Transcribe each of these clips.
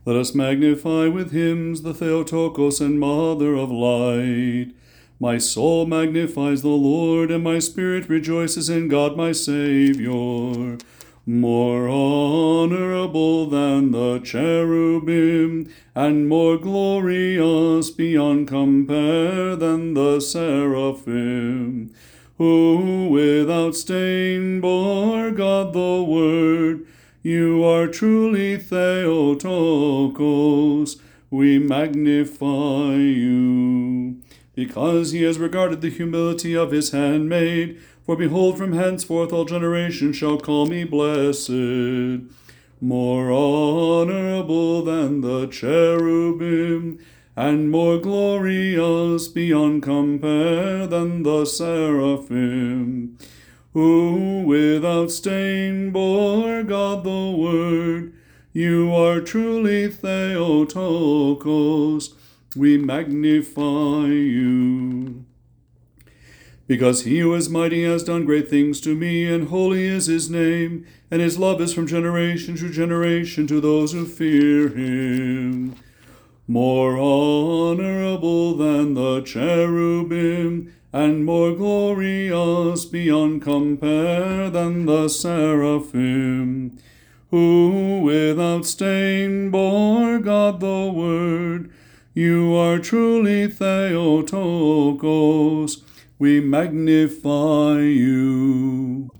Let us magnify with hymns the Theotokos and Mother of Light. My soul magnifies the Lord, and my spirit rejoices in God my Saviour. More honorable than the cherubim, and more glorious beyond compare than the seraphim, who without stain bore God the Word. You are truly Theotokos, we magnify you. Because he has regarded the humility of his handmaid, for behold, from henceforth all generations shall call me blessed. More honorable than the cherubim, and more glorious beyond compare than the seraphim, who without stain bore God the Word. You are truly Theotokos, we magnify you. Because he who is mighty has done great things to me, and holy is his name, and his love is from generation to generation to those who fear him. More honorable than the cherubim, and more glorious beyond compare than the seraphim, who without stain bore God the Word. You are truly Theotokos, we magnify you.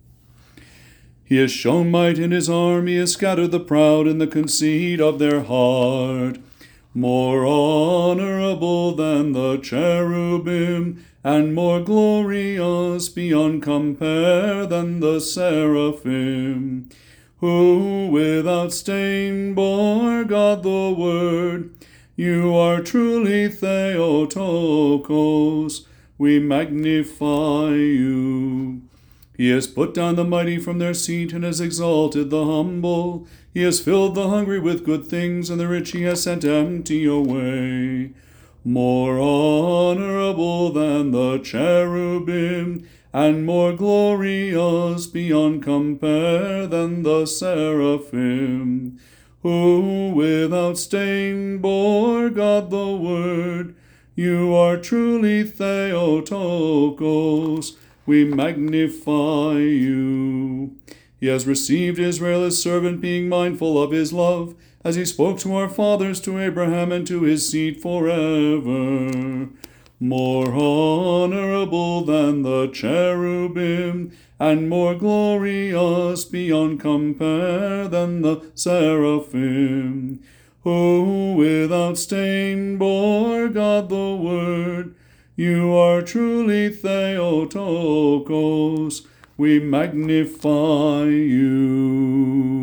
He has shown might in his arm, he has scattered the proud in the conceit of their heart. More honorable than the cherubim, and more glorious beyond compare than the seraphim, who without stain bore God the Word. You are truly Theotokos, we magnify you. He has put down the mighty from their seat, and has exalted the humble. He has filled the hungry with good things, and the rich he has sent empty away. More honorable than the cherubim, and more glorious beyond compare than the seraphim, who without stain bore God the Word. You are truly Theotokos, we magnify you. He has received Israel his servant, being mindful of his love, as he spoke to our fathers, to Abraham, and to his seed forever. More honorable than the cherubim, and more glorious beyond compare than the seraphim, who without stain bore God the Word. You are truly Theotokos, we magnify you.